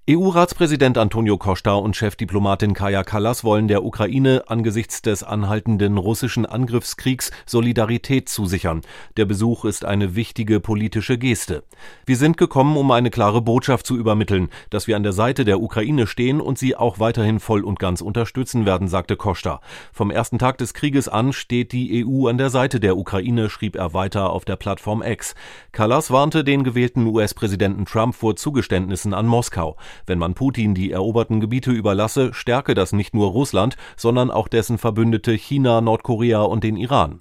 EU-Ratspräsident Antonio Costa und Chefdiplomatin Kaja Kallas wollen der Ukraine angesichts des anhaltenden russischen Angriffskriegs Solidarität zusichern. Der Besuch ist eine wichtige politische Geste. Wir sind gekommen, um eine klare Botschaft zu übermitteln, dass wir an der Seite der Ukraine stehen und sie auch weiterhin voll und ganz unterstützen werden, sagte Costa. Vom ersten Tag des Krieges an steht die EU an der Seite der Ukraine, schrieb er weiter auf der Plattform X. Kallas warnte den gewählten US-Präsidenten Trump vor Zugeständnissen an Moskau. Wenn man Putin die eroberten Gebiete überlasse, stärke das nicht nur Russland, sondern auch dessen Verbündete China, Nordkorea und den Iran.